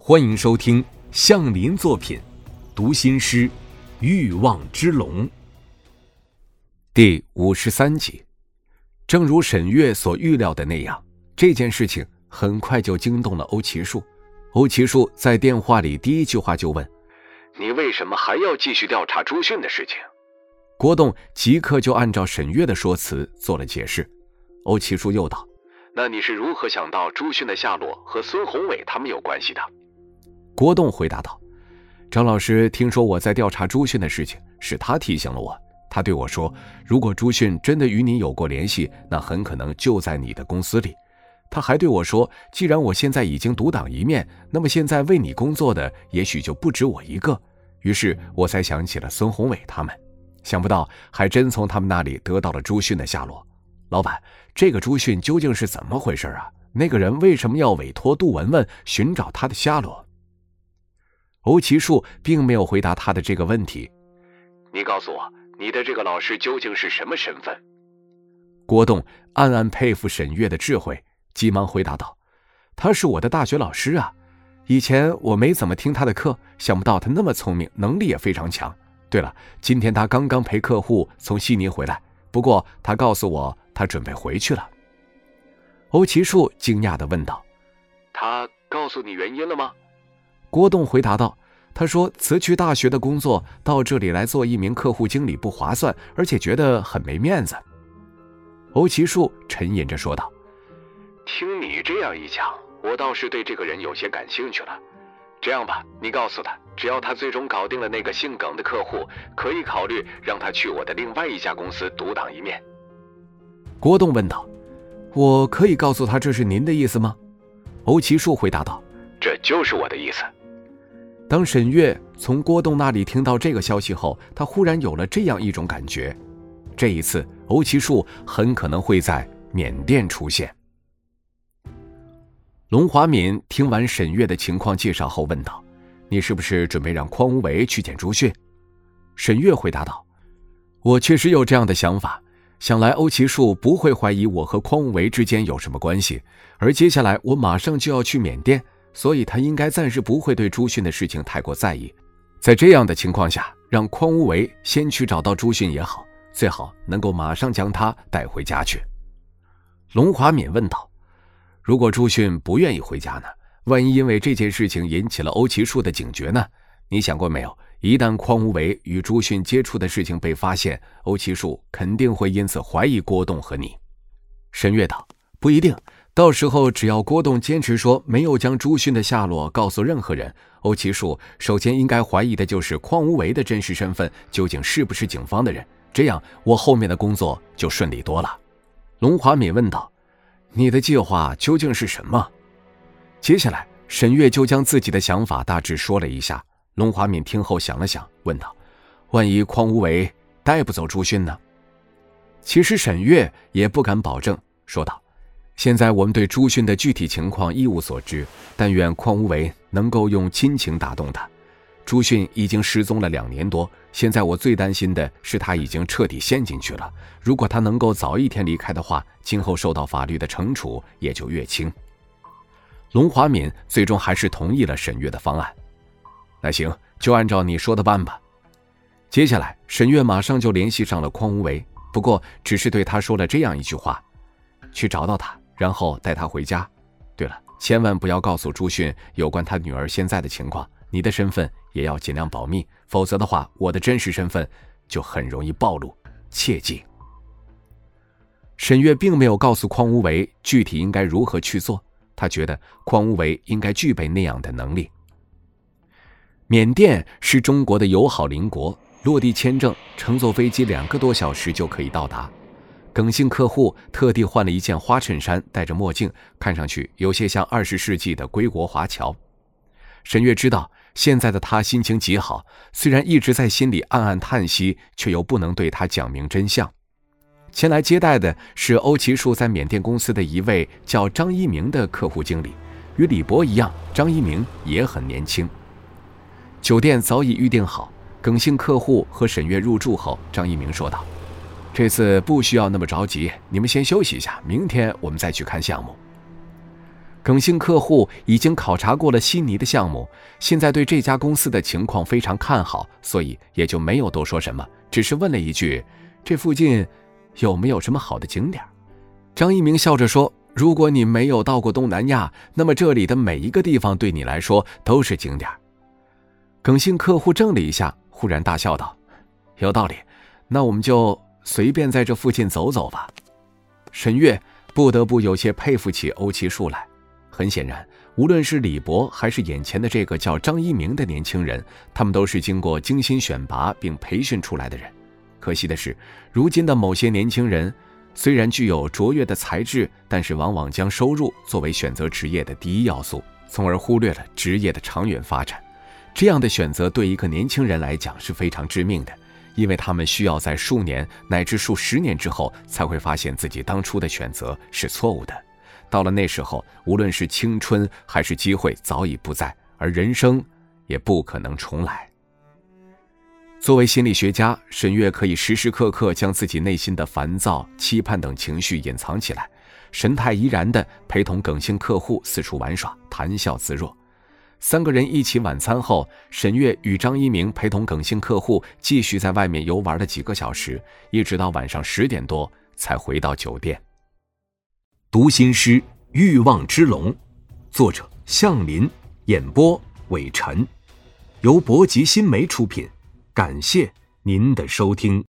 欢迎收听向林作品读心师欲望之龙第53集。正如沈月所预料的那样，这件事情很快就惊动了欧奇树。欧奇树在电话里第一句话就问： 你为什么还要继续调查朱迅的事情？ 郭栋即刻就按照沈月的说辞做了解释。欧奇树又道： 那你是如何想到朱迅的下落和孙宏伟他们有关系的？ 郭栋回答道：张老师听说我在调查朱迅的事情，是他提醒了我。他对我说，如果朱迅真的与你有过联系，那很可能就在你的公司里。他还对我说，既然我现在已经独当一面，那么现在为你工作的也许就不止我一个。于是我才想起了孙宏伟他们，想不到还真从他们那里得到了朱迅的下落。老板，这个朱迅究竟是怎么回事啊？那个人为什么要委托杜文文寻找他的下落？欧奇树并没有回答他的这个问题。 你告诉我，你的这个老师究竟是什么身份？ 郭栋暗暗佩服沈月的智慧，急忙回答道：他是我的大学老师啊，以前我没怎么听他的课，想不到他那么聪明，能力也非常强。对了，今天他刚刚陪客户从悉尼回来，不过他告诉我他准备回去了。欧奇树惊讶地问道： 他告诉你原因了吗？ 郭栋回答道：他说辞去大学的工作，到这里来做一名客户经理不划算，而且觉得很没面子。欧奇树沉吟着说道： 听你这样一讲，我倒是对这个人有些感兴趣了。这样吧，你告诉他，只要他最终搞定了那个姓耿的客户，可以考虑让他去我的另外一家公司独当一面。 郭栋问道：我可以告诉他这是您的意思吗？欧奇树回答道： 这就是我的意思。 当沈月从郭栋那里听到这个消息后，他忽然有了这样一种感觉，这一次欧奇树很可能会在缅甸出现。龙华敏听完沈月的情况介绍后问道：你是不是准备让匡无为去见朱迅？沈月回答道：我确实有这样的想法，想来欧奇树不会怀疑我和匡无为之间有什么关系，而接下来我马上就要去缅甸，所以他应该暂时不会对朱迅的事情太过在意。在这样的情况下，让匡无为先去找到朱迅也好，最好能够马上将他带回家去。龙华敏问道：如果朱迅不愿意回家呢？万一因为这件事情引起了欧奇树的警觉呢？你想过没有，一旦匡无为与朱迅接触的事情被发现，欧奇树肯定会因此怀疑郭栋和你。沈月道：不一定，到时候只要郭栋坚持说没有将朱迅的下落告诉任何人，欧奇树首先应该怀疑的就是匡无为的真实身份究竟是不是警方的人，这样我后面的工作就顺利多了。龙华敏问道：你的计划究竟是什么？接下来沈月就将自己的想法大致说了一下。龙华敏听后想了想，问道：万一匡无为带不走朱迅呢？其实沈月也不敢保证，说道：现在我们对朱迅的具体情况一无所知，但愿匡无为能够用亲情打动他。朱迅已经失踪了2年多，现在我最担心的是他已经彻底陷进去了，如果他能够早一天离开的话，今后受到法律的惩处也就越轻。龙华敏最终还是同意了沈月的方案。那行，就按照你说的办吧。接下来沈月马上就联系上了匡无为，不过只是对他说了这样一句话：去找到他，然后带他回家。对了，千万不要告诉朱迅有关他女儿现在的情况，你的身份也要尽量保密，否则的话，我的真实身份就很容易暴露，切记。沈月并没有告诉匡无为具体应该如何去做，他觉得匡无为应该具备那样的能力。缅甸是中国的友好邻国，落地签证乘坐飞机2个多小时就可以到达。耿姓客户特地换了一件花衬衫，戴着墨镜，看上去有些像20世纪的归国华侨。沈月知道现在的他心情极好，虽然一直在心里暗暗叹息，却又不能对他讲明真相。前来接待的是欧奇树在缅甸公司的一位叫张一鸣的客户经理，与李博一样，张一鸣也很年轻。酒店早已预定好，耿姓客户和沈月入住后，张一鸣说道：这次不需要那么着急，你们先休息一下，明天我们再去看项目。 耿姓客户已经考察过了悉尼的项目，现在对这家公司的情况非常看好，所以也就没有多说什么，只是问了一句：这附近有没有什么好的景点？张一鸣笑着说：如果你没有到过东南亚，那么这里的每一个地方对你来说都是景点。耿姓客户怔了一下，忽然大笑道：有道理，那我们就随便在这附近走走吧。沈月不得不有些佩服起欧其树来。很显然，无论是李博还是眼前的这个叫张一鸣的年轻人，他们都是经过精心选拔并培训出来的人。可惜的是，如今的某些年轻人虽然具有卓越的才智，但是往往将收入作为选择职业的第一要素，从而忽略了职业的长远发展。这样的选择对一个年轻人来讲是非常致命的，因为他们需要在数年乃至数十年之后才会发现自己当初的选择是错误的。到了那时候，无论是青春还是机会早已不在，而人生也不可能重来。作为心理学家，沈月可以时时刻刻将自己内心的烦躁、期盼等情绪隐藏起来，神态怡然地陪同耿姓客户四处玩耍，谈笑自若。3个人一起晚餐后，沈月与张一鸣陪同耿姓客户继续在外面游玩了几个小时，一直到晚上10点多才回到酒店。 读心师欲望之龙，作者向林，演播伟晨，由博吉新媒出品，感谢您的收听。